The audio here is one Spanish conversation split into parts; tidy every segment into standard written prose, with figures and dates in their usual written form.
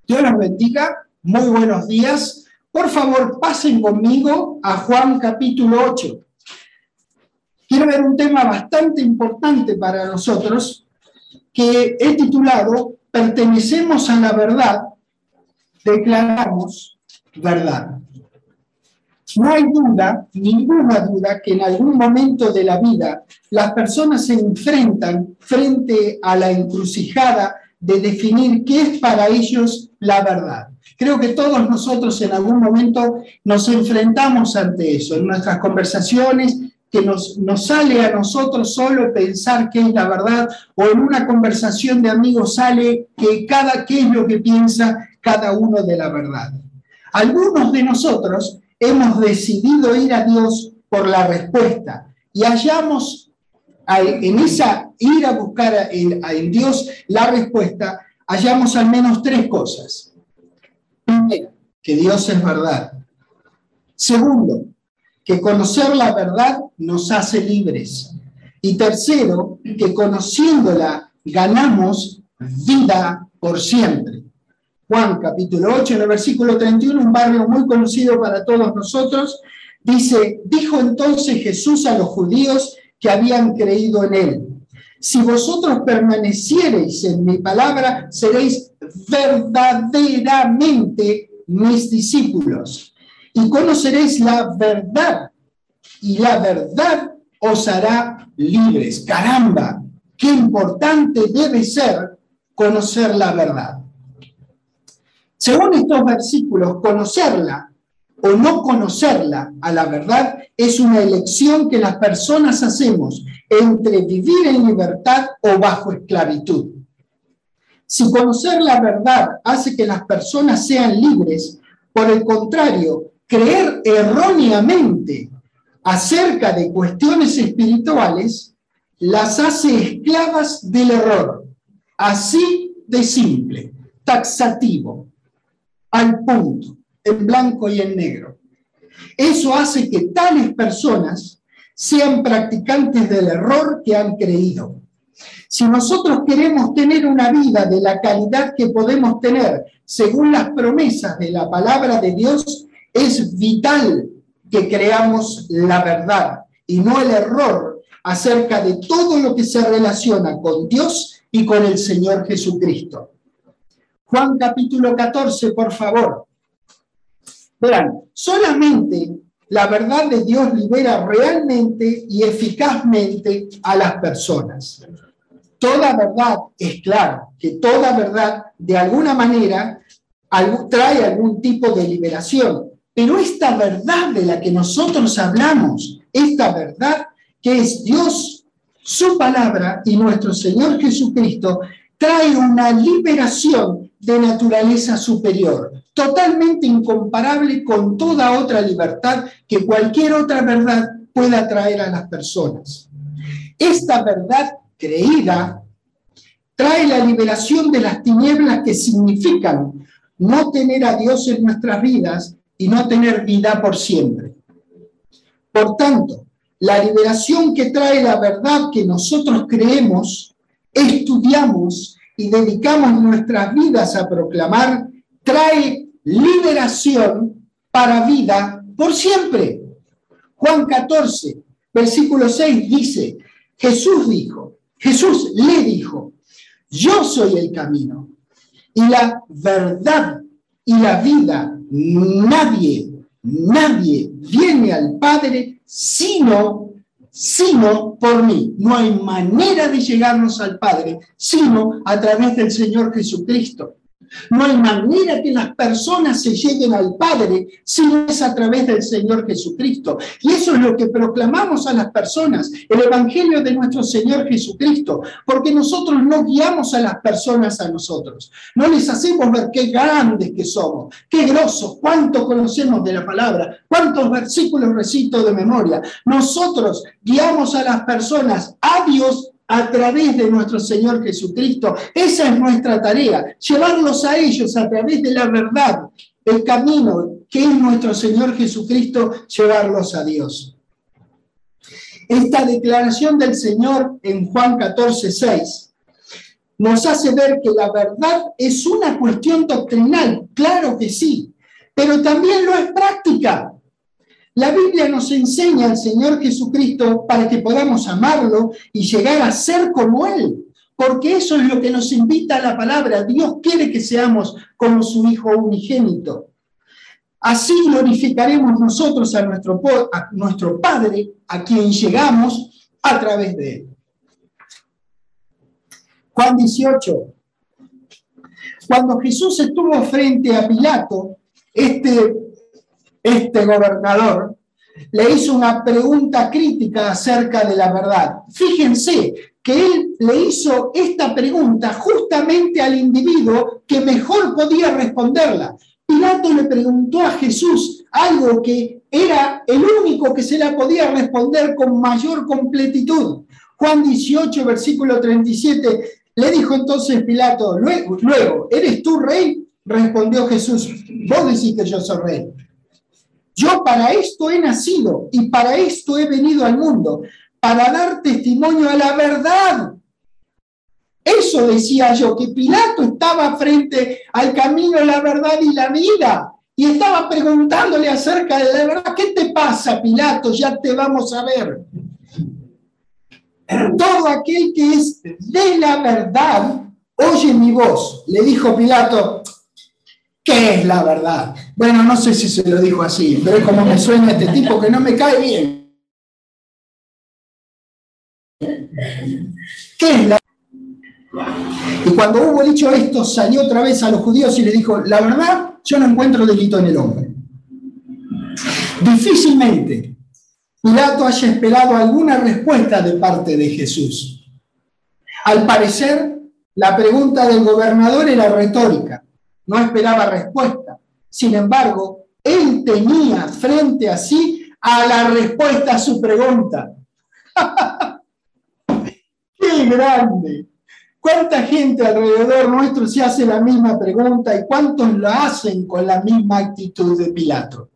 Dios los bendiga, muy buenos días. Por favor, pasen conmigo a Juan capítulo 8. Quiero ver un tema bastante importante para nosotros, que he titulado Pertenecemos a la verdad, declaramos verdad. No hay duda, ninguna duda, que en algún momento de la vida las personas se enfrentan frente a la encrucijada de definir qué es para ellos la verdad. Creo que todos nosotros en algún momento nos enfrentamos ante eso, en nuestras conversaciones, que nos sale a nosotros solo pensar qué es la verdad, o en una conversación de amigos sale qué es lo que piensa cada uno de la verdad. Algunos de nosotros hemos decidido ir a Dios por la respuesta y hallamos en esa ir a buscar en Dios la respuesta, hallamos al menos tres cosas. Primero, que Dios es verdad. Segundo, que conocer la verdad nos hace libres. Y tercero, que conociéndola ganamos vida por siempre. Juan capítulo 8, en el versículo 31, un barrio muy conocido para todos nosotros, dice: dijo entonces Jesús a los judíos que habían creído en él: si vosotros permaneciereis en mi palabra, seréis verdaderamente mis discípulos, y conoceréis la verdad, y la verdad os hará libres. ¡Caramba! ¡Qué importante debe ser conocer la verdad! Según estos versículos, conocerla o no conocerla a la verdad es una elección que las personas hacemos entre vivir en libertad o bajo esclavitud. Si conocer la verdad hace que las personas sean libres, por el contrario, creer erróneamente acerca de cuestiones espirituales las hace esclavas del error. Así de simple, taxativo, al punto, en blanco y en negro. Eso hace que tales personas sean practicantes del error que han creído. Si nosotros queremos tener una vida de la calidad que podemos tener según las promesas de la palabra de Dios, es vital que creamos la verdad y no el error acerca de todo lo que se relaciona con Dios y con el Señor Jesucristo. Juan capítulo 14, por favor. Verán, solamente la verdad de Dios libera realmente y eficazmente a las personas. Toda verdad, es claro, que toda verdad de alguna manera trae algún tipo de liberación. Pero esta verdad de la que nosotros hablamos, esta verdad que es Dios, su palabra y nuestro Señor Jesucristo, trae una liberación de naturaleza superior, totalmente incomparable con toda otra libertad que cualquier otra verdad pueda traer a las personas. Esta verdad creída trae la liberación de las tinieblas, que significan no tener a Dios en nuestras vidas y no tener vida por siempre. Por tanto, la liberación que trae la verdad que nosotros creemos, estudiamos y dedicamos nuestras vidas a proclamar, trae liberación para vida por siempre. Juan 14, versículo 6 dice: Jesús le dijo: yo soy el camino y la verdad y la vida. Nadie viene al Padre sino por mí. No hay manera de llegarnos al Padre sino a través del Señor Jesucristo. No hay manera que las personas se lleguen al Padre si no es a través del Señor Jesucristo. Y eso es lo que proclamamos a las personas, el Evangelio de nuestro Señor Jesucristo, porque nosotros no guiamos a las personas a nosotros. No les hacemos ver qué grandes que somos, qué grosos, cuánto conocemos de la palabra, cuántos versículos recito de memoria. Nosotros guiamos a las personas a Dios a través de nuestro Señor Jesucristo. Esa es nuestra tarea, llevarlos a ellos a través de la verdad, el camino que es nuestro Señor Jesucristo, llevarlos a Dios. Esta declaración del Señor en Juan 14, 6 nos hace ver que la verdad es una cuestión doctrinal, claro que sí, pero también lo es práctica. La Biblia nos enseña al Señor Jesucristo para que podamos amarlo y llegar a ser como Él, porque eso es lo que nos invita a la palabra. Dios quiere que seamos como su Hijo unigénito. Así glorificaremos nosotros a nuestro Padre, a quien llegamos a través de Él. Juan 18. Cuando Jesús estuvo frente a Pilato, este gobernador le hizo una pregunta crítica acerca de la verdad. Fíjense que él le hizo esta pregunta justamente al individuo que mejor podía responderla. Pilato le preguntó a Jesús algo que era el único que se la podía responder con mayor completitud. Juan 18, versículo 37, le dijo entonces Pilato, luego, ¿eres tú rey? Respondió Jesús, vos decís que yo soy rey. Yo para esto he nacido y para esto he venido al mundo, para dar testimonio a la verdad. Eso decía yo, que Pilato estaba frente al camino, la verdad y la vida, y estaba preguntándole acerca de la verdad. ¿Qué te pasa, Pilato? Ya te vamos a ver. Todo aquel que es de la verdad, oye mi voz. Le dijo Pilato, ¿qué es la verdad? Bueno, no sé si se lo dijo así, pero es como me suena este tipo que no me cae bien. ¿Qué es la verdad? Y cuando hubo dicho esto, salió otra vez a los judíos y les dijo, la verdad, yo no encuentro delito en el hombre. Difícilmente Pilato haya esperado alguna respuesta de parte de Jesús. Al parecer, la pregunta del gobernador era retórica, no esperaba respuesta. Sin embargo, él tenía frente a sí a la respuesta a su pregunta. ¡Qué grande! ¿Cuánta gente alrededor nuestro se hace la misma pregunta y cuántos la hacen con la misma actitud de Pilato?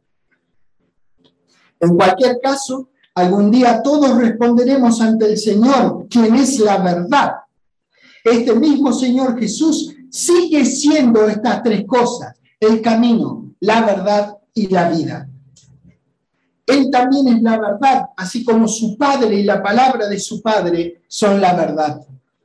En cualquier caso, algún día todos responderemos ante el Señor, quien es la verdad. Este mismo Señor Jesús sigue siendo estas tres cosas, el camino, la verdad y la vida. Él también es la verdad, así como su Padre y la palabra de su Padre son la verdad.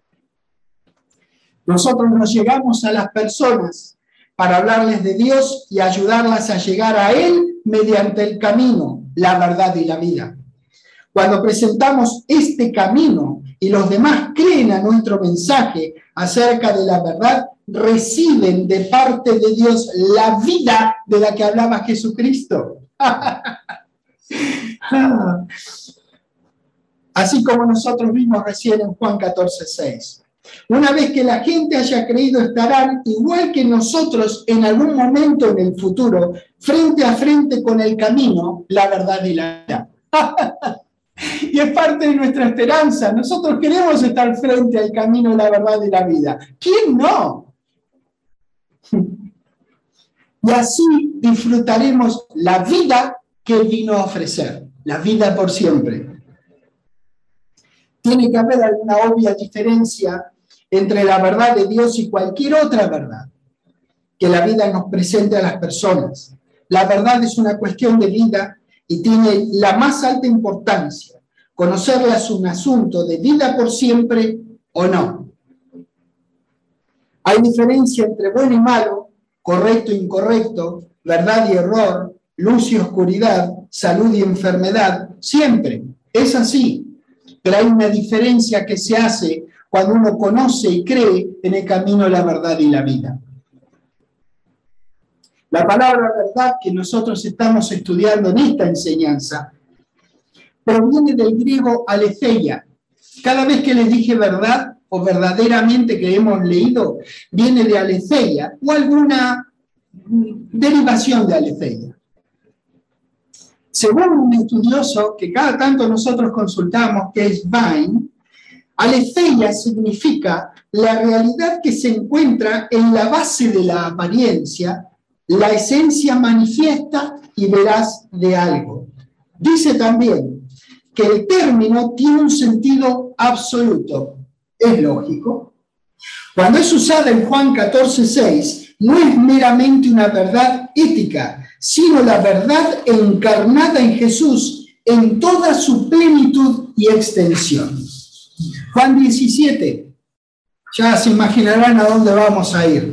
Nosotros nos llegamos a las personas para hablarles de Dios y ayudarlas a llegar a Él mediante el camino, la verdad y la vida. Cuando presentamos este camino y los demás creen a nuestro mensaje acerca de la verdad, reciben de parte de Dios la vida de la que hablaba Jesucristo. Así como nosotros vimos recién en Juan 14:6. Una vez que la gente haya creído, estarán igual que nosotros en algún momento en el futuro, frente a frente con el camino, la verdad y la vida. Y es parte de nuestra esperanza. Nosotros queremos estar frente al camino, la verdad y la vida. ¿Quién no? Y así disfrutaremos la vida que Él vino a ofrecer, la vida por siempre. Tiene que haber alguna obvia diferencia entre la verdad de Dios y cualquier otra verdad que la vida nos presente a las personas. La verdad es una cuestión de vida y tiene la más alta importancia. Conocerla es un asunto de vida por siempre o no. Hay diferencia entre bueno y malo, correcto e incorrecto, verdad y error, luz y oscuridad, salud y enfermedad, siempre. Es así. Pero hay una diferencia que se hace cuando uno conoce y cree en el camino, la verdad y la vida. La palabra verdad que nosotros estamos estudiando en esta enseñanza proviene del griego aletheia. Cada vez que les dije verdad o verdaderamente que hemos leído, viene de aletheia o alguna derivación de aletheia. Según un estudioso que cada tanto nosotros consultamos, que es Vine, aletheia significa la realidad que se encuentra en la base de la apariencia, la esencia manifiesta y veraz de algo. Dice también que el término tiene un sentido absoluto. Es lógico, Cuando es usada en Juan 14:6, no es meramente una verdad ética, sino la verdad encarnada en Jesús en toda su plenitud y extensión. Juan 17, ya se imaginarán a dónde vamos a ir.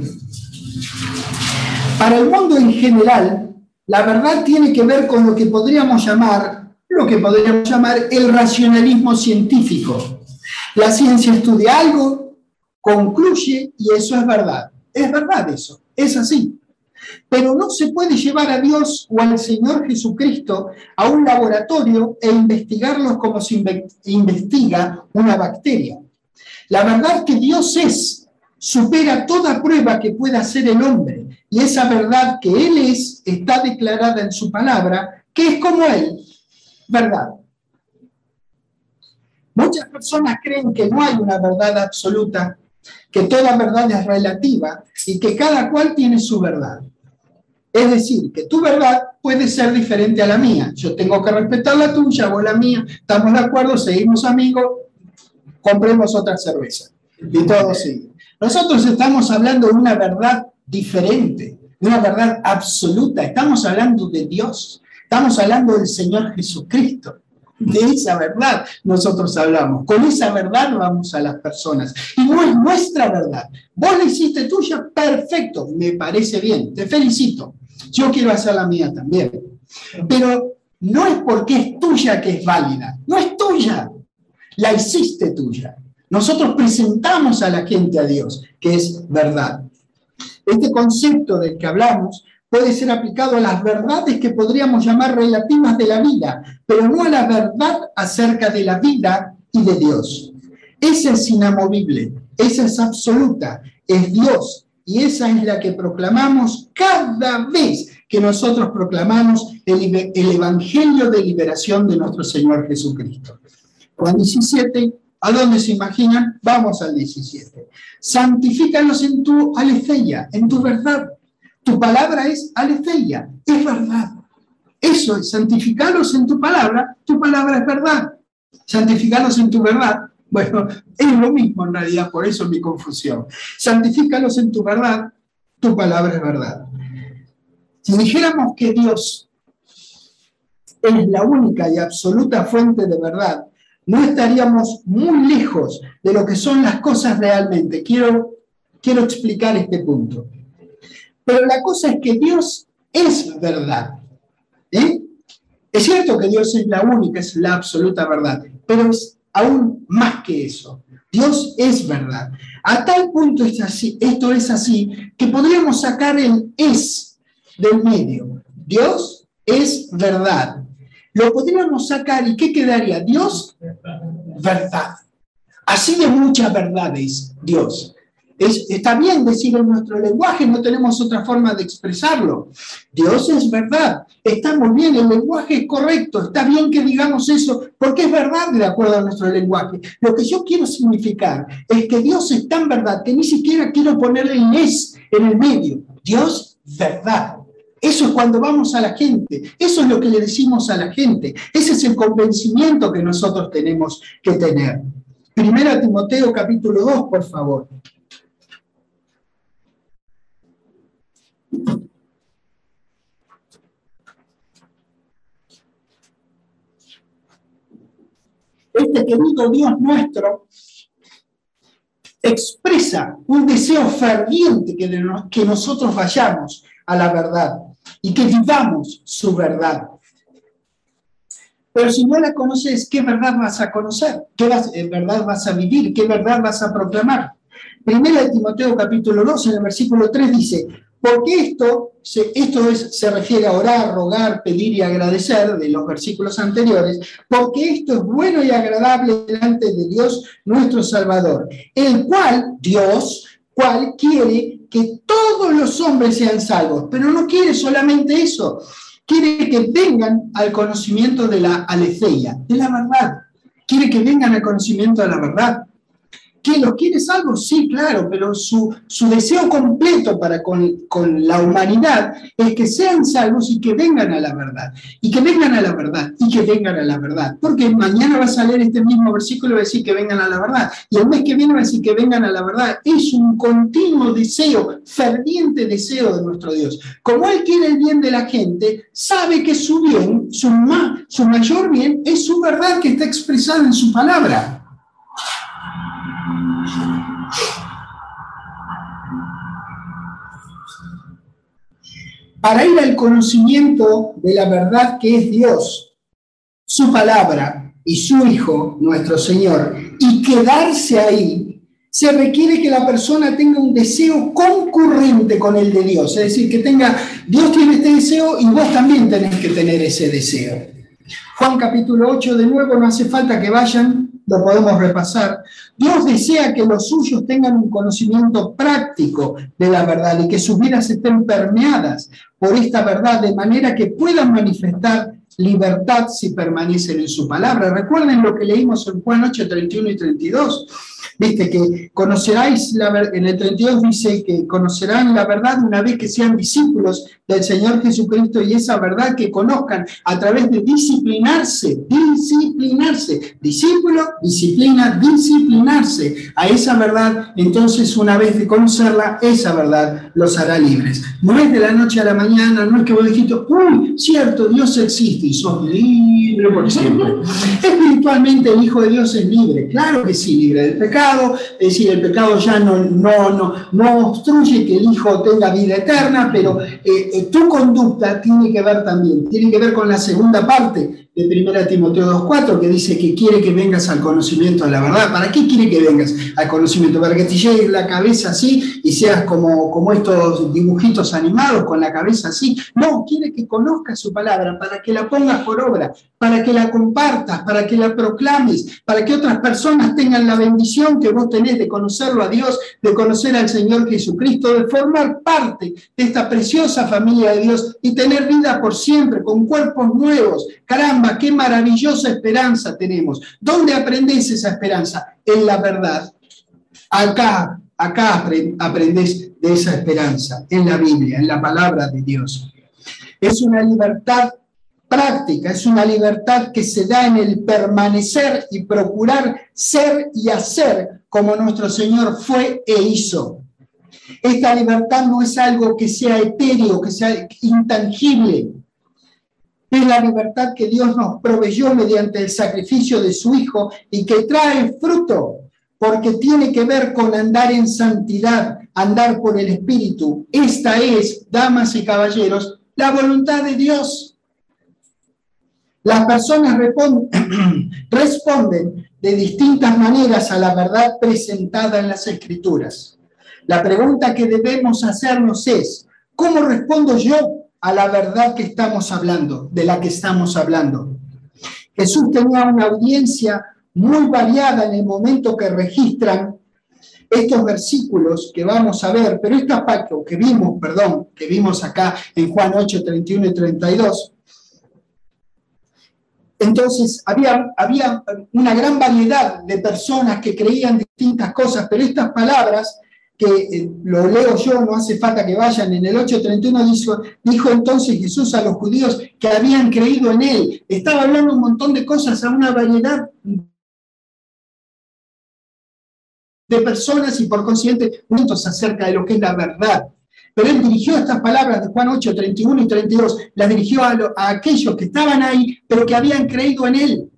Para el mundo en general, la verdad tiene que ver con lo que podríamos llamar el racionalismo científico. La ciencia estudia algo, concluye y eso es verdad. Es verdad eso, es así. Pero no se puede llevar a Dios o al Señor Jesucristo a un laboratorio e investigarlos como se investiga una bacteria. La verdad que Dios es supera toda prueba que pueda hacer el hombre, y esa verdad que Él es está declarada en su palabra, que es como Él, verdad. Muchas personas creen que no hay una verdad absoluta, que toda verdad es relativa y que cada cual tiene su verdad. Es decir, que tu verdad puede ser diferente a la mía. Yo tengo que respetar la tuya, vos la mía, estamos de acuerdo, seguimos amigos, compremos otra cerveza. Y todo sigue. Nosotros estamos hablando de una verdad diferente, de una verdad absoluta. Estamos hablando de Dios, estamos hablando del Señor Jesucristo. De esa verdad nosotros hablamos. Con esa verdad vamos a las personas. Y no es nuestra verdad. Vos la hiciste tuya, perfecto, me parece bien, te felicito. Yo quiero hacer la mía también. Pero no es porque es tuya que es válida. No es tuya. La hiciste tuya. Nosotros presentamos a la gente a Dios, que es verdad. Este concepto del que hablamos puede ser aplicado a las verdades que podríamos llamar relativas de la vida, pero no a la verdad acerca de la vida y de Dios. Esa es inamovible, esa es absoluta, es Dios, y esa es la que proclamamos cada vez que nosotros proclamamos el Evangelio de liberación de nuestro Señor Jesucristo. Juan 17, ¿a dónde se imaginan? Vamos al 17. Santifícalos en tu aletheia, en tu verdad. Tu palabra es aletheia, es verdad. Eso es, santificarlos en tu palabra es verdad. Santificarlos en tu verdad, bueno, es lo mismo en realidad, por eso mi confusión. Santifícalos en tu verdad, tu palabra es verdad. Si dijéramos que Dios es la única y absoluta fuente de verdad, no estaríamos muy lejos de lo que son las cosas realmente. Quiero explicar este punto. Pero la cosa es que Dios es verdad. Es cierto que Dios es la única, es la absoluta verdad, pero es aún más que eso. Dios es verdad. A tal punto esto es así, que podríamos sacar el es del medio. Dios es verdad. Lo podríamos sacar y ¿qué quedaría? Dios, verdad. Así de muchas verdades, Dios. Está bien decir en nuestro lenguaje, no tenemos otra forma de expresarlo. Dios es verdad, está muy bien, el lenguaje es correcto, está bien que digamos eso, porque es verdad de acuerdo a nuestro lenguaje. Lo que yo quiero significar es que Dios es tan verdad que ni siquiera quiero ponerle el es en el medio. Dios, verdad. Eso es cuando vamos a la gente, eso es lo que le decimos a la gente, ese es el convencimiento que nosotros tenemos que tener. Primera Timoteo capítulo 2, por favor. Este querido Dios nuestro expresa un deseo ferviente que nosotros vayamos a la verdad y que vivamos su verdad. Pero si no la conoces, ¿qué verdad vas a conocer? ¿Qué verdad vas a vivir? ¿Qué verdad vas a proclamar? Primera de Timoteo capítulo 2, en el versículo 3 dice, porque esto se refiere a orar, rogar, pedir y agradecer de los versículos anteriores, porque esto es bueno y agradable delante de Dios nuestro Salvador, el cual, Dios, quiere que todos los hombres sean salvos, pero no quiere solamente eso, quiere que vengan al conocimiento de la aletheia, de la verdad, quiere que vengan al conocimiento de la verdad. ¿Que los quiere salvos? Sí, claro, pero su deseo completo para con la humanidad es que sean salvos y que vengan a la verdad, y que vengan a la verdad, y que vengan a la verdad. Porque mañana vas a leer este mismo versículo y va a decir que vengan a la verdad, y el mes que viene va a decir que vengan a la verdad. Es un continuo deseo, ferviente deseo de nuestro Dios. Como Él quiere el bien de la gente, sabe que su bien, su mayor bien, es su verdad que está expresada en su palabra. Para ir al conocimiento de la verdad que es Dios, su palabra y su Hijo, nuestro Señor, y quedarse ahí, se requiere que la persona tenga un deseo concurrente con el de Dios. Es decir, que Dios tiene este deseo y vos también tenés que tener ese deseo. Juan capítulo 8, de nuevo, no hace falta que vayan, lo podemos repasar. Dios desea que los suyos tengan un conocimiento práctico de la verdad y que sus vidas estén permeadas por esta verdad, de manera que puedan manifestar libertad si permanecen en su palabra. Recuerden lo que leímos en Juan 8, 31 y 32. Viste que conoceráis en el 32 dice que conocerán la verdad una vez que sean discípulos del Señor Jesucristo, y esa verdad que conozcan a través de disciplinarse, discípulo, disciplina, disciplinarse a esa verdad. Entonces, una vez de conocerla, esa verdad los hará libres. No es de la noche a la mañana, no es que vos dijiste, uy, cierto, Dios existe y sos libre por siempre. Espiritualmente el Hijo de Dios es libre, claro que sí, libre del pecado, es decir, el pecado ya no obstruye que el Hijo tenga vida eterna, pero tu conducta tiene que ver con la segunda parte de 1 Timoteo 2:4, que dice que quiere que vengas al conocimiento de la verdad. ¿Para qué quiere que vengas al conocimiento? ¿Para que te llegue la cabeza así y seas como estos dibujitos animados con la cabeza así? No, quiere que conozcas su palabra, para que la pongas por obra, para que la compartas, para que la proclames, para que otras personas tengan la bendición que vos tenés de conocerlo a Dios, de conocer al Señor Jesucristo, de formar parte de esta preciosa familia de Dios y tener vida por siempre, con cuerpos nuevos. Caramba, qué maravillosa esperanza tenemos. ¿Dónde aprendés esa esperanza? En la verdad. Acá aprendés de esa esperanza, en la Biblia, en la palabra de Dios. Es una libertad práctica, es una libertad que se da en el permanecer y procurar ser y hacer como nuestro Señor fue e hizo. Esta libertad no es algo que sea etéreo, que sea intangible. Es la libertad que Dios nos proveyó mediante el sacrificio de su Hijo y que trae fruto, porque tiene que ver con andar en santidad, andar por el Espíritu. Esta es, damas y caballeros, la voluntad de Dios. Las personas responden de distintas maneras a la verdad presentada en las Escrituras. La pregunta que debemos hacernos es, ¿cómo respondo yo a la verdad que estamos hablando, de la que estamos hablando? Jesús tenía una audiencia muy variada en el momento que registran estos versículos que vamos a ver, pero que vimos acá en Juan 8, 31 y 32. Entonces, había una gran variedad de personas que creían distintas cosas, pero estas palabras, que lo leo yo, no hace falta que vayan, en el 8:31 dijo entonces Jesús a los judíos que habían creído en él. Estaba hablando un montón de cosas a una variedad de personas y por consiguiente puntos acerca de lo que es la verdad. Pero él dirigió estas palabras de Juan 8, 31 y 32, las dirigió a aquellos que estaban ahí, pero que habían creído en él,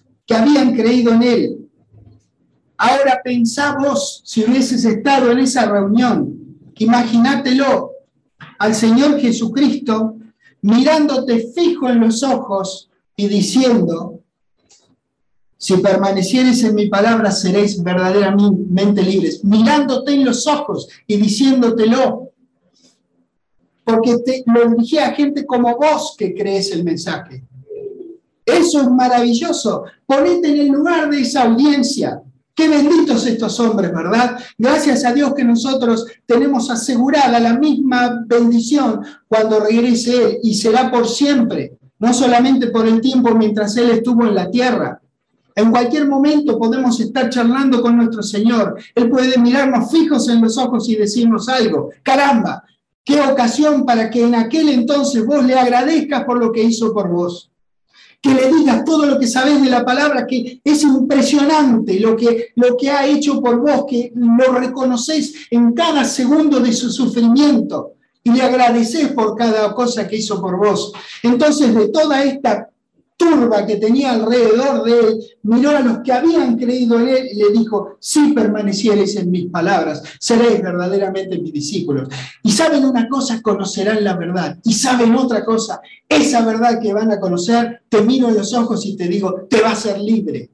Ahora pensá vos, si hubieses estado en esa reunión, imagínatelo, al Señor Jesucristo mirándote fijo en los ojos y diciendo, si permaneciereis en mi palabra seréis verdaderamente libres, mirándote en los ojos y diciéndotelo, porque lo dirigí a gente como vos que crees el mensaje. Eso es maravilloso. Ponete en el lugar de esa audiencia. Qué benditos estos hombres, ¿verdad? Gracias a Dios que nosotros tenemos asegurada la misma bendición cuando regrese Él, y será por siempre, no solamente por el tiempo mientras Él estuvo en la tierra. En cualquier momento podemos estar charlando con nuestro Señor. Él puede mirarnos fijos en los ojos y decirnos algo. Caramba, qué ocasión para que en aquel entonces vos le agradezcas por lo que hizo por vos. Que le digas todo lo que sabés de la palabra, que es impresionante lo que ha hecho por vos, que lo reconocés en cada segundo de su sufrimiento y le agradecés por cada cosa que hizo por vos. Entonces, de toda esta turba que tenía alrededor de él, miró a los que habían creído en él y le dijo: si permaneciereis en mis palabras, seréis verdaderamente mis discípulos. Y saben una cosa, conocerán la verdad. Y saben otra cosa, esa verdad que van a conocer, te miro en los ojos y te digo, te va a hacer libre.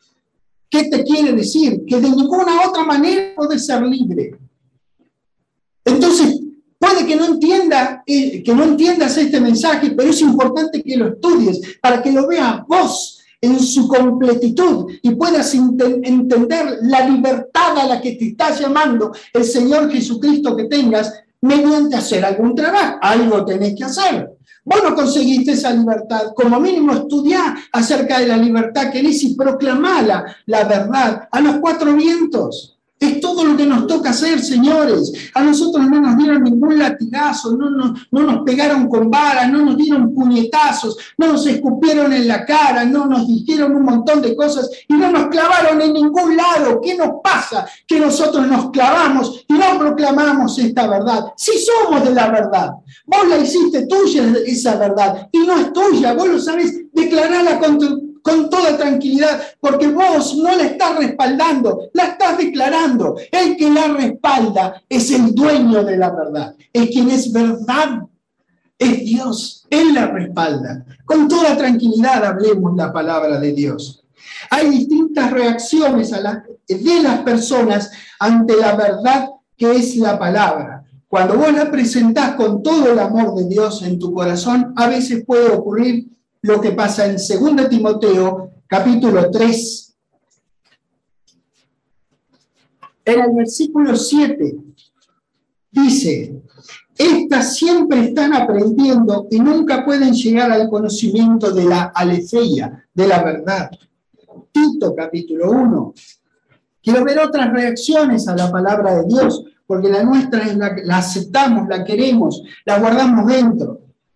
¿Qué te quiere decir? Que de ninguna otra manera podés ser libre. Entonces, puede que no entiendas este mensaje, pero es importante que lo estudies para que lo veas vos en su completitud y puedas entender la libertad a la que te está llamando el Señor Jesucristo que tengas mediante hacer algún trabajo. Algo tenés que hacer. Vos no conseguiste esa libertad. Como mínimo estudiá acerca de la libertad que es y proclamá la verdad a los cuatro vientos. Es todo lo que nos toca hacer, señores. A nosotros no nos dieron ningún latigazo, no nos pegaron con varas, no nos dieron puñetazos, no nos escupieron en la cara, no nos dijeron un montón de cosas y no nos clavaron en ningún lado. ¿Qué nos pasa? Que nosotros nos clavamos y no proclamamos esta verdad. Sí somos de la verdad. Vos la hiciste tuya esa verdad y no es tuya. Vos lo sabés, declarala con toda tranquilidad, porque vos no la estás respaldando, la estás declarando. El que la respalda es el dueño de la verdad, es quien es verdad, es Dios, Él la respalda. Con toda tranquilidad hablemos la palabra de Dios. Hay distintas reacciones de las personas ante la verdad que es la palabra. Cuando vos la presentás con todo el amor de Dios en tu corazón, a veces puede ocurrir lo que pasa en 2 Timoteo, capítulo 3. En el versículo 7 dice: estas siempre están aprendiendo y nunca pueden llegar al conocimiento de la aletheia, de la verdad. Tito, capítulo 1. Quiero ver otras reacciones a la palabra de Dios, porque la nuestra es la aceptamos, la queremos, la guardamos dentro.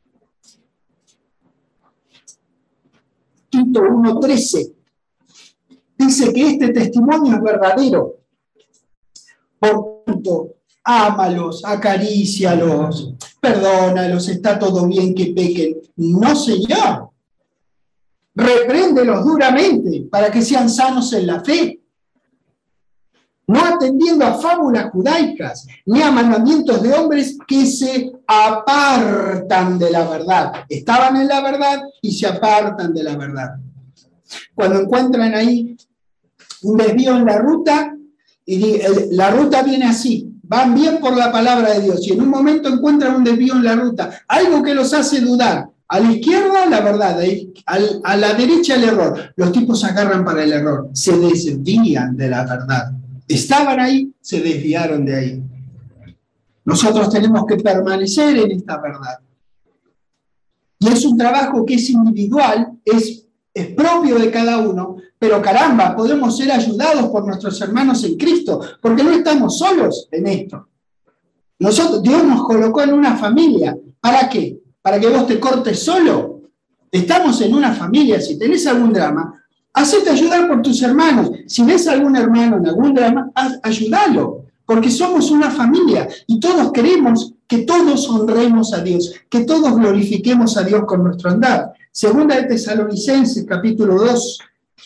Tito 1:13 dice que este testimonio es verdadero. Por tanto, ámalos, acarícialos, perdónalos, está todo bien que pequen. No, Señor. Repréndelos duramente para que sean sanos en la fe, no atendiendo a fábulas judaicas ni a mandamientos de hombres que se apartan de la verdad. Estaban en la verdad y se apartan de la verdad. Cuando encuentran ahí un desvío en la ruta, y la ruta viene así, van bien por la palabra de Dios, y en un momento encuentran un desvío en la ruta, algo que los hace dudar. A la izquierda la verdad, a la derecha el error. Los tipos se agarran para el error, se desvían de la verdad. Estaban ahí, se desviaron de ahí. Nosotros tenemos que permanecer en esta verdad. Y es un trabajo que es individual, es propio de cada uno, pero caramba, podemos ser ayudados por nuestros hermanos en Cristo, porque no estamos solos en esto. Dios nos colocó en una familia. ¿Para qué? ¿Para que vos te cortes solo? Estamos en una familia. Si tenés algún drama, hacete ayudar por tus hermanos. Si ves a algún hermano en algún drama, ayúdalo, porque somos una familia y todos queremos que todos honremos a Dios, que todos glorifiquemos a Dios con nuestro andar. Segunda de Tesalonicenses, capítulo 2.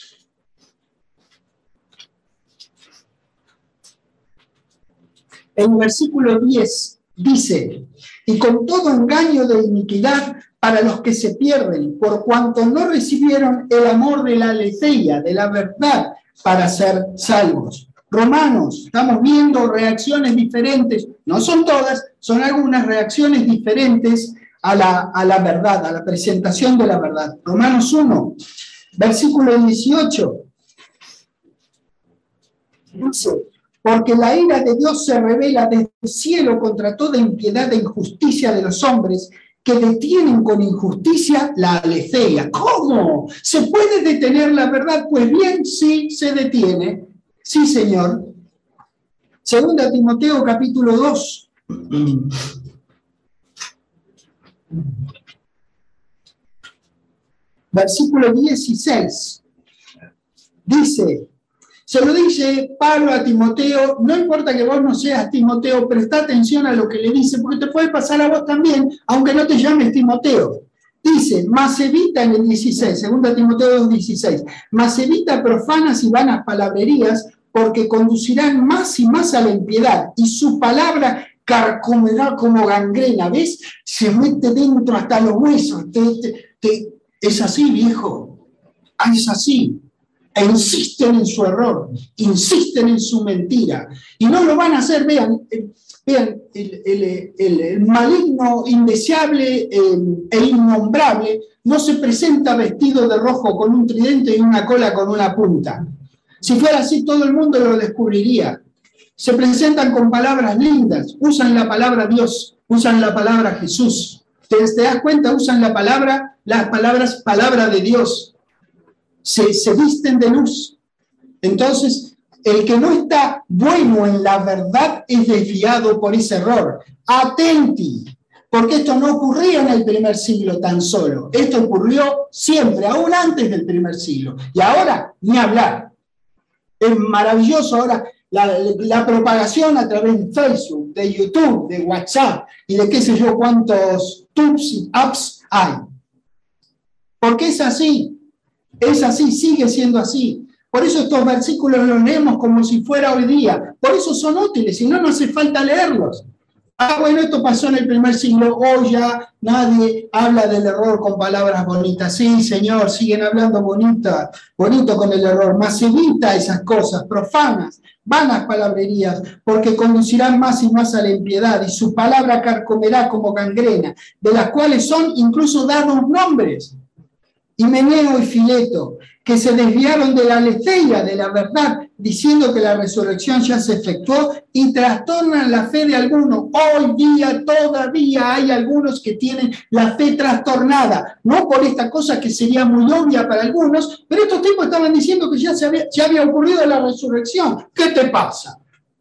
En el versículo 10 dice: y con todo engaño de iniquidad para los que se pierden, por cuanto no recibieron el amor de la aletheia, de la verdad, para ser salvos. Romanos, estamos viendo reacciones diferentes, no son todas, son algunas reacciones diferentes a la verdad, a la presentación de la verdad. Romanos 1, versículo 18. Dice: porque la ira de Dios se revela desde el cielo contra toda impiedad e injusticia de los hombres que detienen con injusticia la aletheia. ¿Cómo? ¿Se puede detener la verdad? Pues bien, sí se detiene. Sí, Señor. Segunda Timoteo capítulo 2. Versículo 16. Dice, se lo dice Pablo a Timoteo, no importa que vos no seas Timoteo, presta atención a lo que le dice, porque te puede pasar a vos también, aunque no te llames Timoteo. Dice, mas evita en el 16, 2 Timoteo 2:16, mas evita profanas y vanas palabrerías, porque conducirán más y más a la impiedad, y su palabra carcomerá como gangrena, ¿ves? Se mete dentro hasta los huesos. Es así, viejo, es así. E insisten en su error, insisten en su mentira, y no lo van a hacer. Vean el maligno, indeseable e innombrable no se presenta vestido de rojo con un tridente y una cola con una punta. Si fuera así, todo el mundo lo descubriría. Se presentan con palabras lindas, usan la palabra Dios, usan la palabra Jesús. ¿Te das cuenta? Usan las palabras palabra de Dios. Se visten de luz. Entonces, el que no está bueno en la verdad es desviado por ese error. Atenti, porque esto no ocurría en el primer siglo tan solo. Esto ocurrió siempre, aún antes del primer siglo. Y ahora, ni hablar. Es maravilloso ahora la propagación a través de Facebook, de YouTube, de WhatsApp y de qué sé yo cuántos tubes y apps hay. Porque es así. Es así, sigue siendo así. Por eso estos versículos los leemos como si fuera hoy día. Por eso son útiles, si no, no hace falta leerlos. Bueno, esto pasó en el primer siglo, hoy ya nadie habla del error con palabras bonitas. Sí, Señor, siguen hablando bonito con el error, mas evita esas cosas profanas, vanas palabrerías, porque conducirán más y más a la impiedad, y su palabra carcomerá como gangrena, de las cuales son incluso dados nombres. Himeneo y Fileto, que se desviaron de la aletheia, de la verdad, diciendo que la resurrección ya se efectuó, y trastornan la fe de algunos. Hoy día todavía hay algunos que tienen la fe trastornada, no por esta cosa que sería muy obvia para algunos, pero estos tipos estaban diciendo que ya había ocurrido la resurrección. ¿Qué te pasa?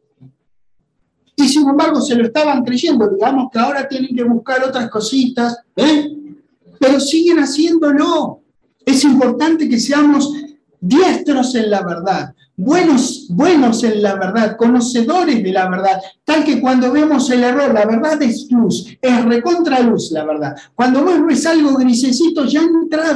Y sin embargo se lo estaban creyendo. Digamos que ahora tienen que buscar otras cositas, pero siguen haciéndolo. Es importante que seamos diestros en la verdad, buenos en la verdad, conocedores de la verdad, tal que cuando vemos el error, la verdad es luz, es recontra luz la verdad. Cuando vos ves algo grisecito, ya entra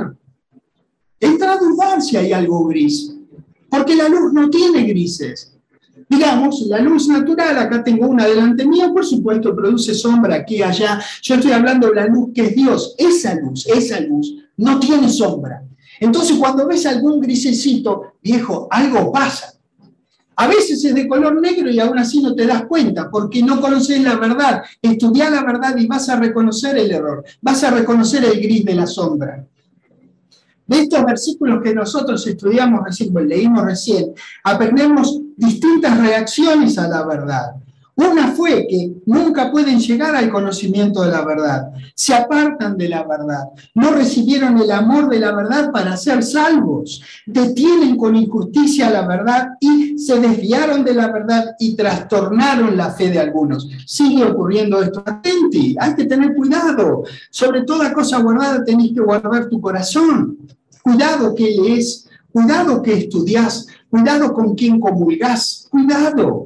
a dudar si hay algo gris, porque la luz no tiene grises. Digamos, la luz natural, acá tengo una delante mía, por supuesto produce sombra aquí y allá. Yo estoy hablando de la luz que es Dios. Esa luz no tiene sombra. Entonces, cuando ves algún grisecito, viejo, algo pasa. A veces es de color negro y aún así no te das cuenta, porque no conoces la verdad. Estudia la verdad y vas a reconocer el error, vas a reconocer el gris de la sombra. De estos versículos que nosotros estudiamos recién, pues leímos recién, aprendemos distintas reacciones a la verdad. Una fue que nunca pueden llegar al conocimiento de la verdad, se apartan de la verdad, no recibieron el amor de la verdad para ser salvos, detienen con injusticia la verdad y se desviaron de la verdad y trastornaron la fe de algunos. Sigue ocurriendo esto. Atenti, hay que tener cuidado. Sobre toda cosa guardada tenés que guardar tu corazón. Cuidado que lees, cuidado que estudiás, cuidado con quién comulgás, cuidado.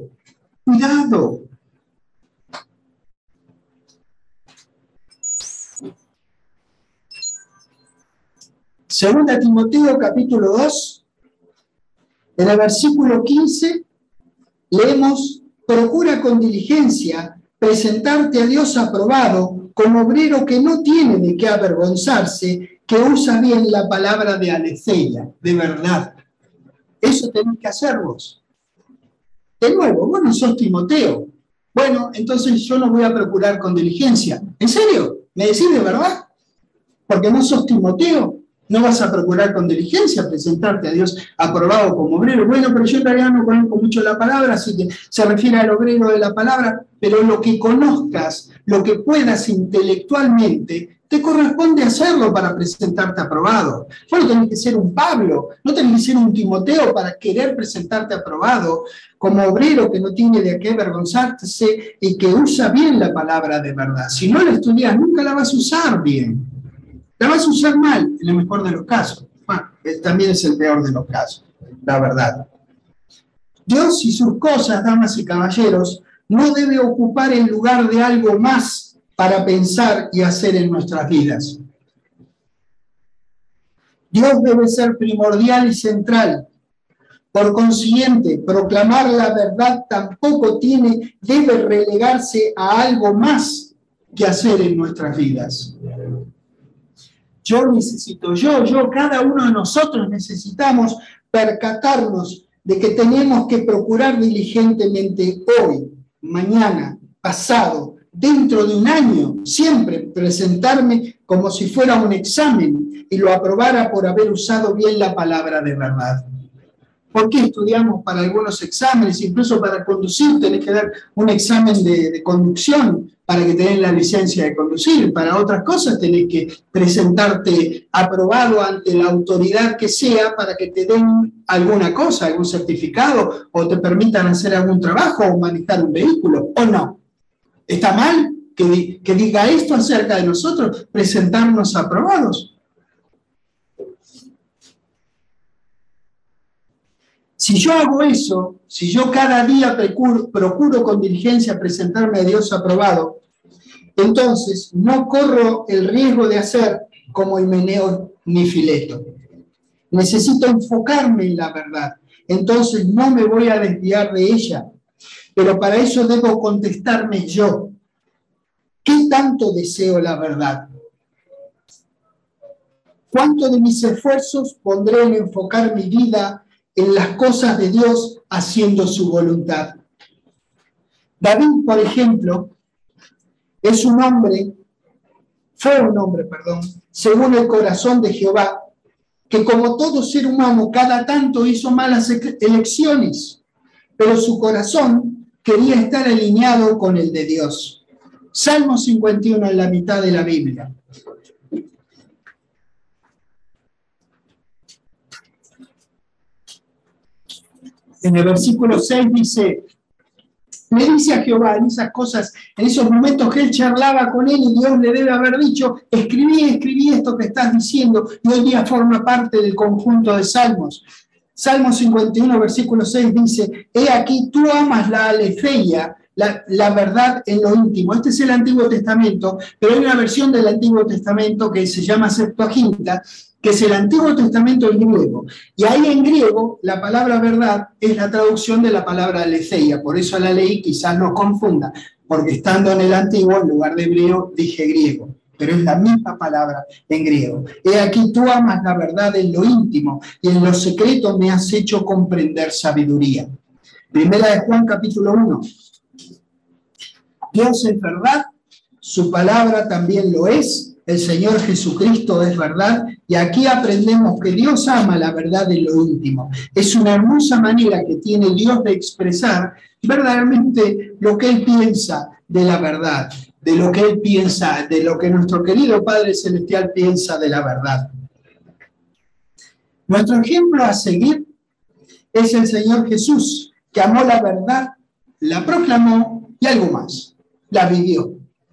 Segunda Timoteo capítulo 2, en el versículo 15, leemos: procura con diligencia presentarte a Dios aprobado, como obrero que no tiene de qué avergonzarse, que usa bien la palabra de aletheia, de verdad. Eso tenés que hacer vos. De nuevo, vos no sos Timoteo. Bueno, entonces yo no voy a procurar con diligencia. ¿En serio? ¿Me decís de verdad? Porque no sos Timoteo. No vas a procurar con diligencia presentarte a Dios aprobado como obrero. Bueno, pero yo en realidad no conozco mucho la palabra, así que se refiere al obrero de la palabra, pero lo que conozcas, lo que puedas intelectualmente, te corresponde hacerlo para presentarte aprobado. Vos no tenés que ser un Pablo, no tenés que ser un Timoteo para querer presentarte aprobado como obrero que no tiene de qué avergonzarse y que usa bien la palabra de verdad. Si no la estudias, nunca la vas a usar bien. La vas a usar mal, en el mejor de los casos. Bueno, también es el peor de los casos, la verdad. Dios y sus cosas, damas y caballeros, no debe ocupar el lugar de algo más para pensar y hacer en nuestras vidas. Dios debe ser primordial y central. Por consiguiente, proclamar la verdad tampoco debe relegarse a algo más que hacer en nuestras vidas. Yo necesito, cada uno de nosotros necesitamos percatarnos de que tenemos que procurar diligentemente hoy, mañana, pasado, dentro de un año, siempre presentarme como si fuera un examen y lo aprobara por haber usado bien la palabra de verdad. ¿Por qué estudiamos para algunos exámenes? Incluso para conducir tenés que dar un examen de conducción para que tenés la licencia de conducir. Para otras cosas tenés que presentarte aprobado ante la autoridad que sea para que te den alguna cosa, algún certificado, o te permitan hacer algún trabajo o manejar un vehículo, ¿o no? ¿Está mal que diga esto acerca de nosotros, presentarnos aprobados? Si yo hago eso, si yo cada día procuro con diligencia presentarme a Dios aprobado, entonces no corro el riesgo de hacer como Himeneo ni Fileto. Necesito enfocarme en la verdad, entonces no me voy a desviar de ella. Pero para eso debo contestarme yo. ¿Qué tanto deseo la verdad? ¿Cuánto de mis esfuerzos pondré en enfocar mi vida en las cosas de Dios haciendo su voluntad? David, por ejemplo, fue un hombre, según el corazón de Jehová, que como todo ser humano cada tanto hizo malas elecciones, pero su corazón quería estar alineado con el de Dios. Salmo 51 en la mitad de la Biblia. En el versículo 6 dice, le dice a Jehová en esas cosas, en esos momentos que él charlaba con él y Dios le debe haber dicho, escribí esto que estás diciendo, y hoy día forma parte del conjunto de salmos. Salmo 51, versículo 6 dice, he aquí tú amas la aletheia, la verdad en lo íntimo. Este es el Antiguo Testamento, pero hay una versión del Antiguo Testamento que se llama Septuaginta, que es el Antiguo Testamento en griego. Y ahí en griego, la palabra verdad es la traducción de la palabra aletheia. Por eso la leí, quizás nos confunda, porque estando en el Antiguo, en lugar de hebreo, dije griego. Pero es la misma palabra en griego. He aquí tú amas la verdad en lo íntimo, y en lo secreto me has hecho comprender sabiduría. Primera de Juan, capítulo 1. Dios es verdad, su palabra también lo es, el Señor Jesucristo es verdad, y aquí aprendemos que Dios ama la verdad en lo íntimo. Es una hermosa manera que tiene Dios de expresar verdaderamente lo que Él piensa de la verdad, de lo que Él piensa, de lo que nuestro querido Padre Celestial piensa de la verdad. Nuestro ejemplo a seguir es el Señor Jesús, que amó la verdad, la proclamó y algo más, la vivió.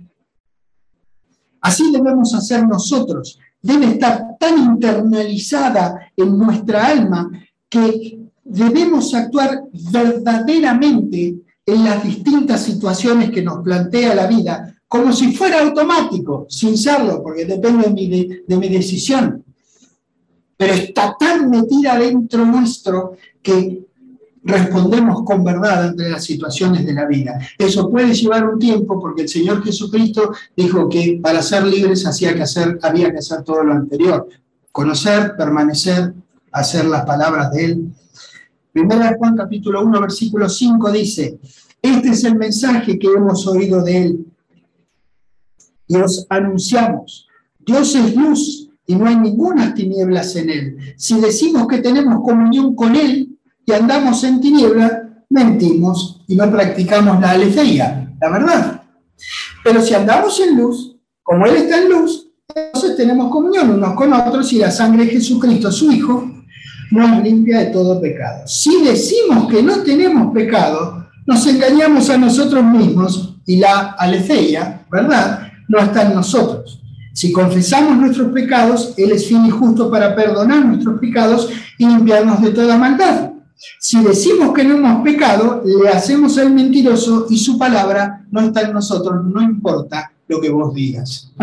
Así debemos hacer nosotros. Debe estar tan internalizada en nuestra alma que debemos actuar verdaderamente en las distintas situaciones que nos plantea la vida, como si fuera automático, sin serlo, porque depende de mi decisión. Pero está tan metida dentro nuestro que respondemos con verdad ante las situaciones de la vida. Eso puede llevar un tiempo porque el Señor Jesucristo dijo que para ser libres había que hacer todo lo anterior. Conocer, permanecer, hacer las palabras de Él. Primera de Juan capítulo 1 versículo 5 dice, este es el mensaje que hemos oído de Él y os anunciamos. Dios es luz y no hay ninguna tinieblas en él. Si decimos que tenemos comunión con él y andamos en tinieblas, mentimos y no practicamos la aletheia, la verdad. Pero si andamos en luz, como él está en luz, entonces tenemos comunión unos con otros y la sangre de Jesucristo, su Hijo, nos limpia de todo pecado. Si decimos que no tenemos pecado, nos engañamos a nosotros mismos y la aletheia, ¿verdad?, no está en nosotros. Si confesamos nuestros pecados, Él es fiel y justo para perdonar nuestros pecados y limpiarnos de toda maldad. Si decimos que no hemos pecado, le hacemos al mentiroso y su palabra no está en nosotros, no importa lo que vos digas.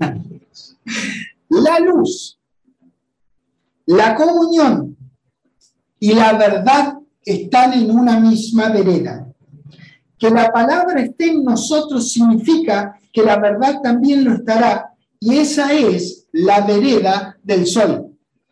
La luz, la comunión y la verdad están en una misma vereda. Que la palabra esté en nosotros significa que la verdad también lo estará, y esa es la vereda del sol.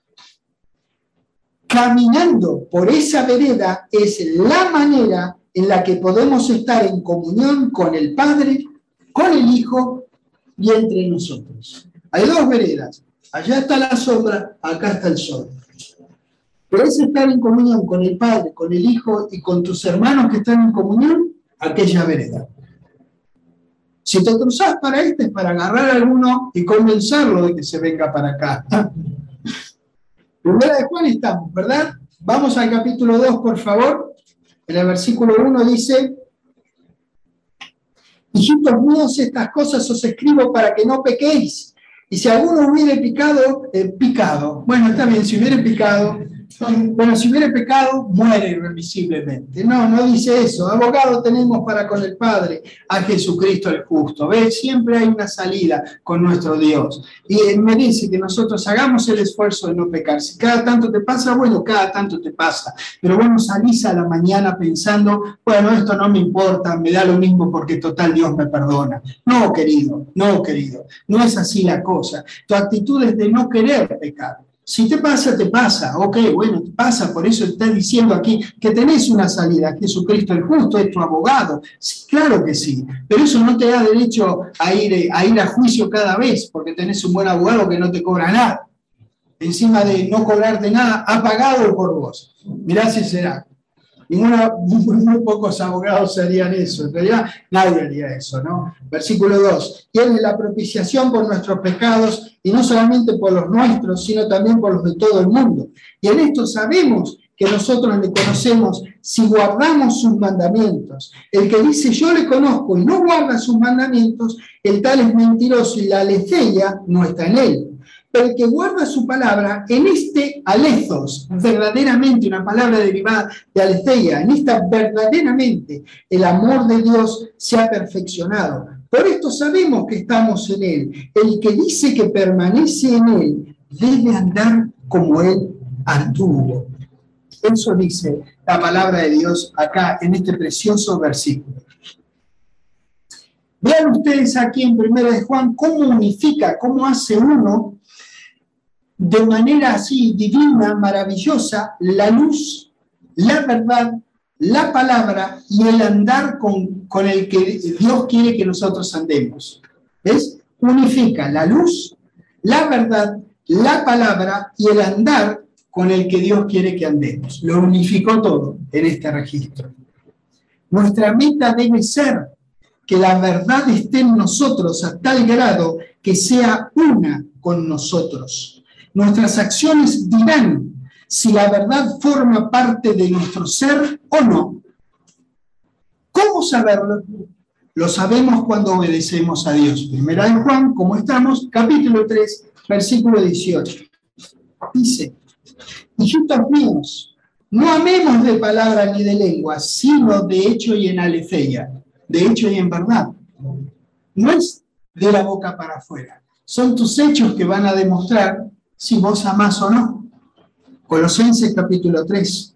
Caminando por esa vereda es la manera en la que podemos estar en comunión con el Padre, con el Hijo y entre nosotros. Hay dos veredas. Allá está la sombra, acá está el sol. ¿Querés estar en comunión con el Padre, con el Hijo y con tus hermanos que están en comunión? Aquella vereda. Si te cruzás para es para agarrar a alguno y convencerlo de que se venga para acá. Primera de Juan estamos, ¿verdad? Vamos al capítulo 2, por favor. En el versículo 1 dice: hijitos míos, estas cosas os escribo para que no pequéis. Y si alguno hubiere pecado, bueno, está bien, si hubiere pecado, si hubiere pecado, muere irremisiblemente. No dice eso. Abogado tenemos para con el Padre, a Jesucristo el justo. ¿Ves? Siempre hay una salida con nuestro Dios. Y Él merece que nosotros hagamos el esfuerzo de no pecar. Si cada tanto te pasa, bueno, cada tanto te pasa. Pero bueno, salís a la mañana pensando, bueno, esto no me importa, me da lo mismo porque total Dios me perdona. No, querido, no es así la cosa. Tu actitud es de no querer pecar. Si te pasa, te pasa. Ok, bueno, te pasa. Por eso está diciendo aquí que tenés una salida. Jesucristo el justo es tu abogado. Sí, claro que sí. Pero eso no te da derecho a ir a juicio cada vez porque tenés un buen abogado que no te cobra nada. Encima de no cobrarte nada, ha pagado por vos. Mirá si será. Muy pocos abogados harían eso. En realidad, nadie haría eso, ¿no? Versículo 2. Tiene la propiciación por nuestros pecados, y no solamente por los nuestros, sino también por los de todo el mundo. Y en esto sabemos que nosotros le conocemos si guardamos sus mandamientos. El que dice yo le conozco y no guarda sus mandamientos, el tal es mentiroso y la aletheia no está en él. Pero el que guarda su palabra, en este alethos, verdaderamente, una palabra derivada de aletheia, en esta verdaderamente el amor de Dios se ha perfeccionado. Por esto sabemos que estamos en Él. El que dice que permanece en Él debe andar como Él anduvo. Eso dice la palabra de Dios acá en este precioso versículo. Vean ustedes aquí en 1 de Juan cómo unifica, cómo hace uno de manera así divina, maravillosa, la luz, la verdad, la palabra y el andar con el que Dios quiere que nosotros andemos. ¿Ves? Unifica la luz, la verdad, la palabra y el andar con el que Dios quiere que andemos. Lo unificó todo en este registro. Nuestra meta debe ser que la verdad esté en nosotros a tal grado que sea una con nosotros. Nuestras acciones dirán si la verdad forma parte de nuestro ser o no. ¿Cómo saberlo? Lo sabemos cuando obedecemos a Dios. Primera de Juan, como estamos, capítulo 3, versículo 18. Dice: hijitos míos, no amemos de palabra ni de lengua, sino de hecho y en aletheia, de hecho y en verdad. No es de la boca para afuera. Son tus hechos que van a demostrar si vos amás o no. Colosenses capítulo 3.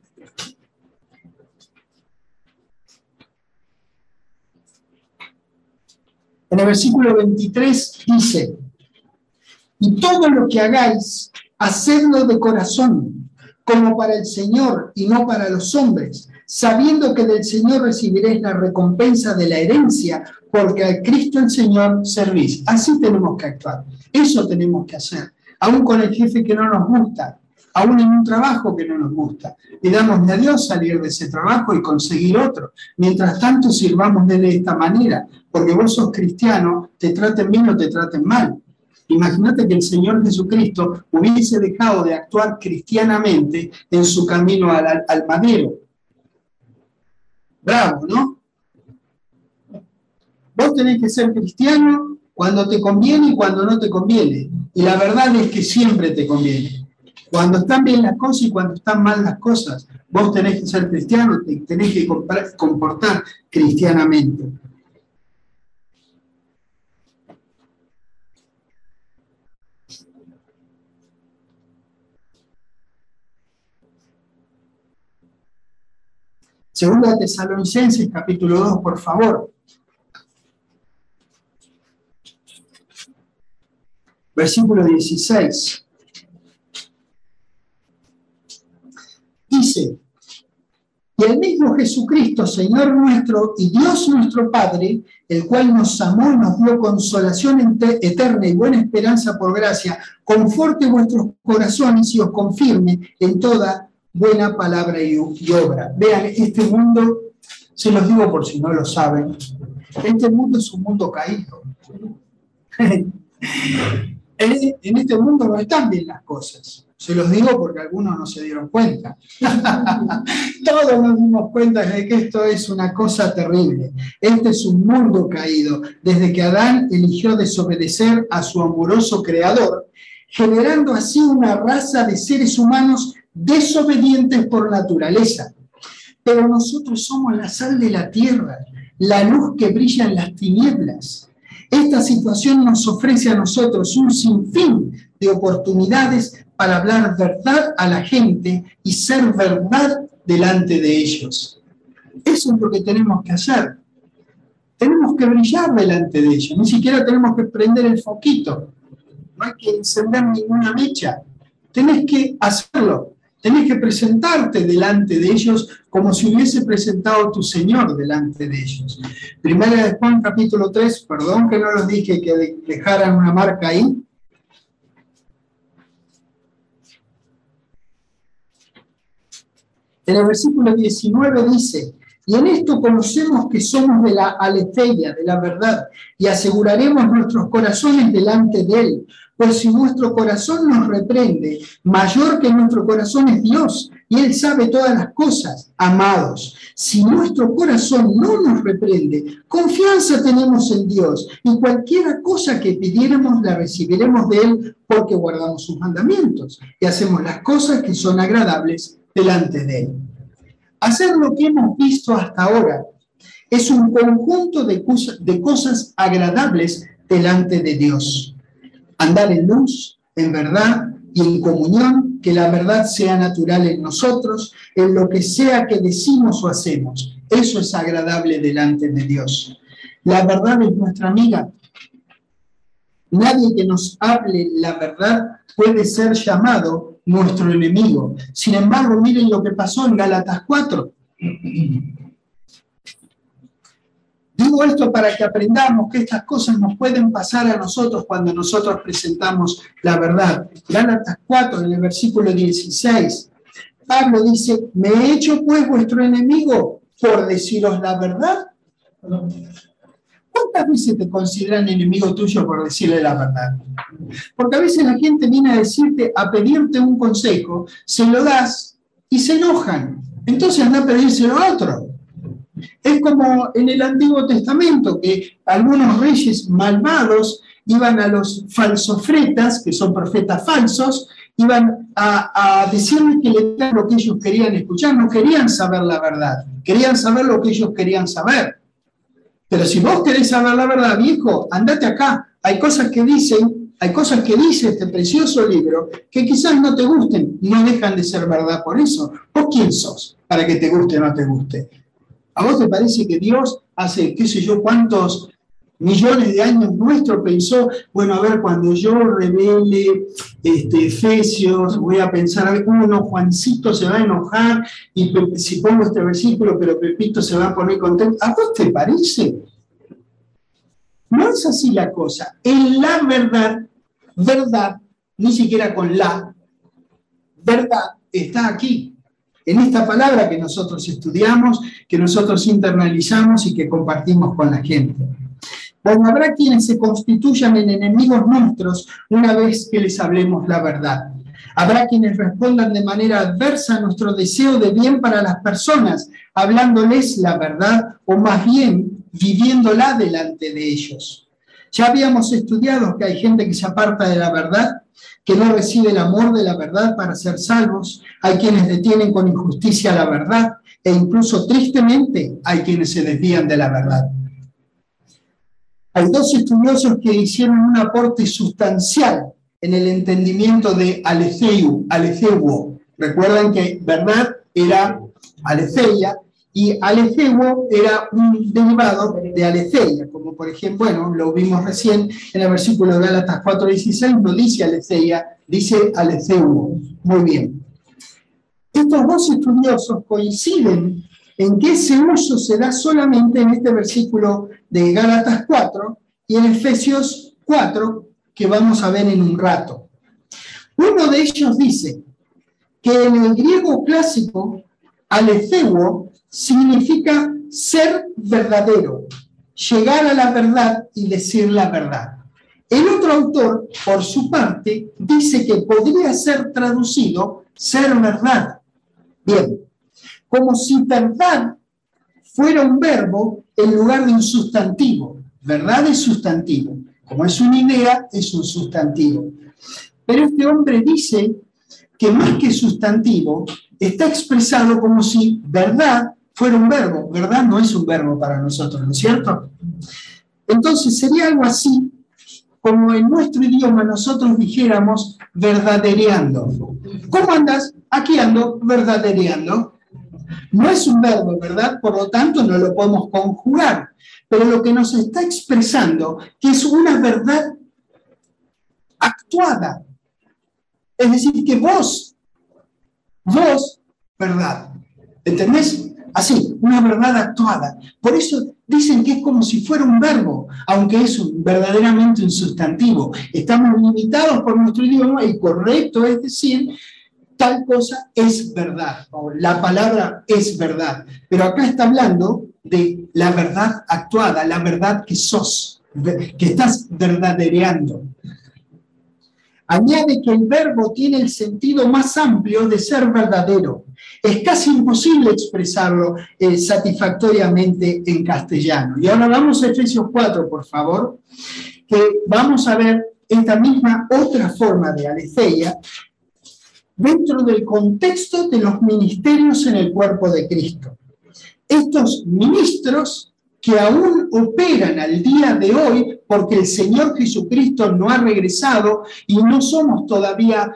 En el versículo 23 dice: y todo lo que hagáis, hacedlo de corazón, como para el Señor y no para los hombres, sabiendo que del Señor recibiréis la recompensa de la herencia, porque a Cristo el Señor servís. Así tenemos que actuar. Eso tenemos que hacer. aún con el jefe que no nos gusta, aún en un trabajo que no nos gusta. Pidámosle a Dios salir de ese trabajo y conseguir otro. Mientras tanto, sirvámosle de esta manera, porque vos sos cristiano, te traten bien o te traten mal. Imagínate que el Señor Jesucristo hubiese dejado de actuar cristianamente en su camino al madero. Bravo, ¿no? Vos tenés que ser cristiano cuando te conviene y cuando no te conviene. Y la verdad es que siempre te conviene. Cuando están bien las cosas y cuando están mal las cosas, vos tenés que ser cristiano, te tenés que comportar cristianamente. Segunda Tesalonicenses, capítulo 2, por favor. Versículo 16. Dice: y el mismo Jesucristo, Señor nuestro y Dios nuestro Padre, el cual nos amó y nos dio consolación eterna y buena esperanza por gracia, conforte vuestros corazones y os confirme en toda buena palabra y obra. Vean, este mundo, se los digo por si no lo saben, este mundo es un mundo caído. En este mundo no están bien las cosas. Se los digo porque algunos no se dieron cuenta. Todos nos dimos cuenta de que esto es una cosa terrible. Este es un mundo caído, desde que Adán eligió desobedecer a su amoroso creador, generando así una raza de seres humanos desobedientes por naturaleza. Pero nosotros somos la sal de la tierra, la luz que brilla en las tinieblas. Esta situación nos ofrece a nosotros un sinfín de oportunidades para hablar verdad a la gente y ser verdad delante de ellos. Eso es lo que tenemos que hacer. Tenemos que brillar delante de ellos. Ni siquiera tenemos que prender el foquito. No hay que encender ninguna mecha. Tenés que hacerlo. Tenés que presentarte delante de ellos como si hubiese presentado tu Señor delante de ellos. Primera de Juan, capítulo 3, perdón que no los dije que dejaran una marca ahí. En el versículo 19 dice: y en esto conocemos que somos de la aletheia, de la verdad, y aseguraremos nuestros corazones delante de Él. Pues si nuestro corazón nos reprende, mayor que nuestro corazón es Dios, y Él sabe todas las cosas. Amados, si nuestro corazón no nos reprende, confianza tenemos en Dios, y cualquier cosa que pidiéramos la recibiremos de Él, porque guardamos sus mandamientos, y hacemos las cosas que son agradables delante de Él. Hacer lo que hemos visto hasta ahora es un conjunto de cosas agradables delante de Dios. Andar en luz, en verdad y en comunión, que la verdad sea natural en nosotros, en lo que sea que decimos o hacemos. Eso es agradable delante de Dios. La verdad es nuestra amiga. Nadie que nos hable la verdad puede ser llamado nuestro enemigo. Sin embargo, miren lo que pasó en Gálatas 4. Digo esto para que aprendamos que estas cosas nos pueden pasar a nosotros cuando nosotros presentamos la verdad. Gálatas 4, en el versículo 16, Pablo dice: ¿me he hecho pues vuestro enemigo por deciros la verdad? ¿Cuántas veces te consideran enemigo tuyo por decirle la verdad? Porque a veces la gente viene a decirte, a pedirte un consejo, se lo das y se enojan. Entonces anda a pedírselo a otro. Es como en el Antiguo Testamento, que algunos reyes malvados iban a los falsofretas, que son profetas falsos, iban a decirles que le dieran lo que ellos querían escuchar. No querían saber la verdad, querían saber lo que ellos querían saber. Pero si vos querés saber la verdad, viejo, andate acá. Hay cosas que dice este precioso libro que quizás no te gusten, no dejan de ser verdad por eso. ¿Vos quién sos para que te guste o no te guste? ¿A vos te parece que Dios hace qué sé yo cuántos millones de años nuestro pensó, bueno, a ver, cuando yo revele Efesios, voy a pensar, a ver, Juancito se va a enojar, y si pongo este versículo, pero Pepito se va a poner contento? ¿A vos te parece? No es así la cosa. En la verdad ni siquiera con la verdad, está aquí, en esta palabra que nosotros estudiamos, que nosotros internalizamos y que compartimos con la gente. Bueno, habrá quienes se constituyan en enemigos nuestros una vez que les hablemos la verdad. Habrá quienes respondan de manera adversa a nuestro deseo de bien para las personas, hablándoles la verdad o más bien viviéndola delante de ellos. Ya habíamos estudiado que hay gente que se aparta de la verdad, que no recibe el amor de la verdad para ser salvos. Hay quienes detienen con injusticia la verdad e incluso tristemente hay quienes se desvían de la verdad. Hay dos estudiosos que hicieron un aporte sustancial en el entendimiento de aletheuo. Recuerdan que verdad era aletheia y aletheuo era un derivado de aletheia, como por ejemplo, bueno, lo vimos recién en el versículo de Gálatas 4:16, no dice aletheia, dice aletheuo. Muy bien. Estos dos estudiosos coinciden en que ese uso se da solamente en este versículo de Gálatas 4 y en Efesios 4, que vamos a ver en un rato. Uno de ellos dice que en el griego clásico, aletheuo significa ser verdadero, llegar a la verdad y decir la verdad. El otro autor, por su parte, dice que podría ser traducido ser verdad. Bien, como si verdad fuera un verbo en lugar de un sustantivo. Verdad es sustantivo. Como es una idea, es un sustantivo. Pero este hombre dice que más que sustantivo, está expresado como si verdad fuera un verbo. Verdad no es un verbo para nosotros, ¿no es cierto? Entonces sería algo así como en nuestro idioma nosotros dijéramos verdadereando. ¿Cómo andas? Aquí ando verdadereando. No es un verbo, ¿verdad? Por lo tanto, no lo podemos conjugar. Pero lo que nos está expresando que es una verdad actuada. Es decir, que vos, verdad. ¿Entendés? Así, una verdad actuada. Por eso dicen que es como si fuera un verbo, aunque es verdaderamente un sustantivo. Estamos limitados por nuestro idioma y correcto es decir, tal cosa es verdad, o la palabra es verdad. Pero acá está hablando de la verdad actuada, la verdad que sos, que estás verdadereando. Añade que el verbo tiene el sentido más amplio de ser verdadero. Es casi imposible expresarlo satisfactoriamente en castellano. Y ahora vamos a Efesios 4, por favor, que vamos a ver esta misma otra forma de aletheia dentro del contexto de los ministerios en el cuerpo de Cristo. Estos ministros que aún operan al día de hoy, porque el Señor Jesucristo no ha regresado y no somos todavía,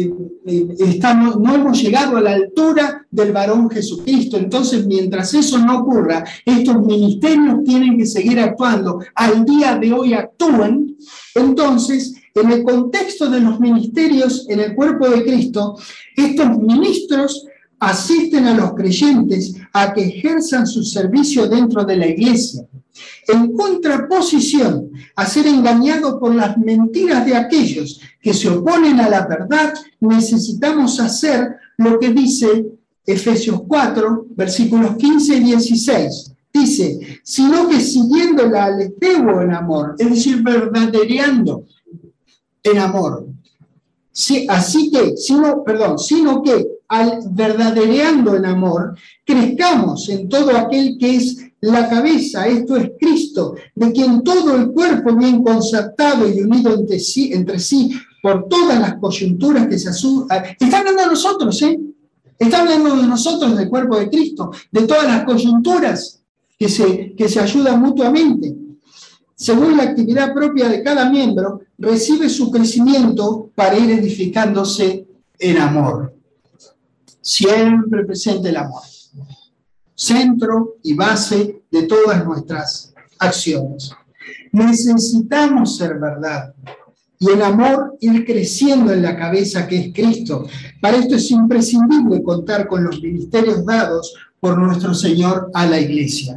no hemos llegado a la altura del varón Jesucristo. Entonces, mientras eso no ocurra, estos ministerios tienen que seguir actuando. Al día de hoy actúan. Entonces, en el contexto de los ministerios en el cuerpo de Cristo, estos ministros asisten a los creyentes a que ejerzan su servicio dentro de la iglesia. En contraposición a ser engañados por las mentiras de aquellos que se oponen a la verdad, necesitamos hacer lo que dice Efesios 4, versículos 15 y 16. Dice, sino que siguiendo la aletheuo en amor, es decir, verdadereando en amor. Sí, sino que al verdadereando en amor, crezcamos en todo aquel que es la cabeza, esto es Cristo, de quien todo el cuerpo bien concertado y unido entre sí por todas las coyunturas que se asumen. Está hablando de nosotros, Está hablando de nosotros, del cuerpo de Cristo, de todas las coyunturas que se ayudan mutuamente. Según la actividad propia de cada miembro, recibe su crecimiento para ir edificándose en amor. Siempre presente el amor. Centro y base de todas nuestras acciones. Necesitamos ser verdad y en amor ir creciendo en la cabeza que es Cristo. Para esto es imprescindible contar con los ministerios dados por nuestro Señor a la iglesia.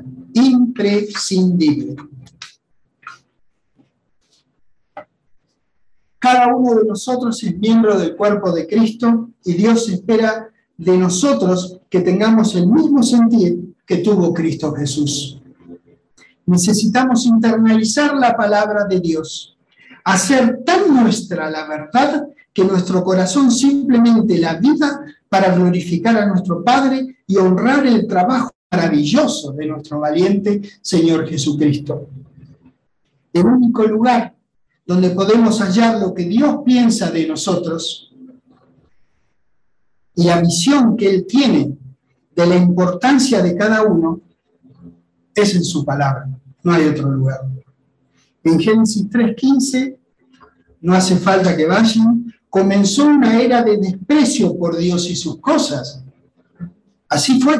Imprescindible. Cada uno de nosotros es miembro del cuerpo de Cristo y Dios espera de nosotros que tengamos el mismo sentir que tuvo Cristo Jesús. Necesitamos internalizar la palabra de Dios, hacer tan nuestra la verdad que nuestro corazón simplemente la viva para glorificar a nuestro Padre y honrar el trabajo maravilloso de nuestro valiente Señor Jesucristo. El único lugar donde podemos hallar lo que Dios piensa de nosotros y la visión que Él tiene de la importancia de cada uno es en su palabra, no hay otro lugar. En Génesis 3:15, no hace falta que vayan, comenzó una era de desprecio por Dios y sus cosas. Así fue.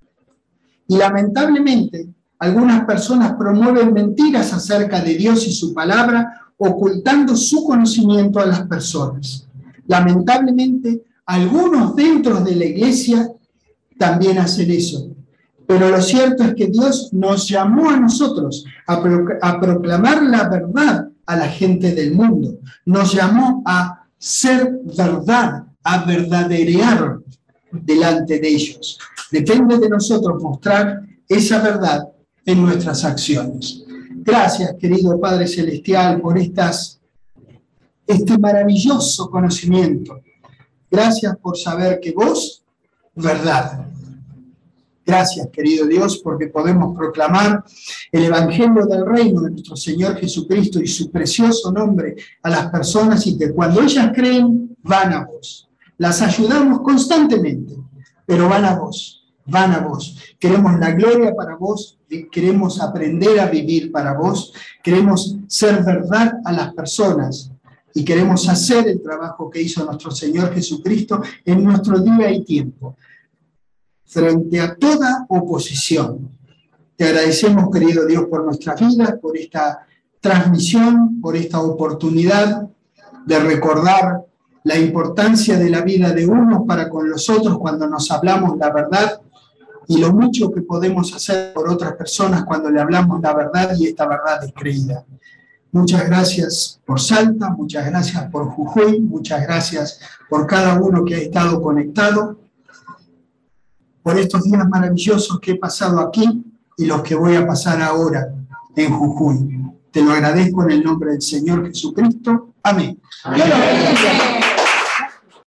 Y lamentablemente, algunas personas promueven mentiras acerca de Dios y su palabra, ocultando su conocimiento a las personas. Lamentablemente, algunos dentro de la iglesia también hacen eso. Pero lo cierto es que Dios nos llamó a nosotros a proclamar la verdad a la gente del mundo. Nos llamó a ser verdad, a verdaderear delante de ellos. Depende de nosotros mostrar esa verdad en nuestras acciones. Gracias, querido Padre Celestial, por este maravilloso conocimiento. Gracias por saber que vos, verdad. Gracias, querido Dios, porque podemos proclamar el Evangelio del Reino de nuestro Señor Jesucristo y su precioso nombre a las personas y que cuando ellas creen, van a vos. Las ayudamos constantemente, pero van a vos. Van a vos. Queremos la gloria para vos, queremos aprender a vivir para vos, queremos ser verdad a las personas y queremos hacer el trabajo que hizo nuestro Señor Jesucristo en nuestro día y tiempo, frente a toda oposición. Te agradecemos, querido Dios, por nuestras vidas, por esta transmisión, por esta oportunidad de recordar la importancia de la vida de unos para con los otros cuando nos hablamos la verdad y lo mucho que podemos hacer por otras personas cuando le hablamos la verdad y esta verdad es creída. Muchas gracias por Salta, muchas gracias por Jujuy, muchas gracias por cada uno que ha estado conectado, por estos días maravillosos que he pasado aquí y los que voy a pasar ahora en Jujuy. Te lo agradezco en el nombre del Señor Jesucristo. Amén. Amén.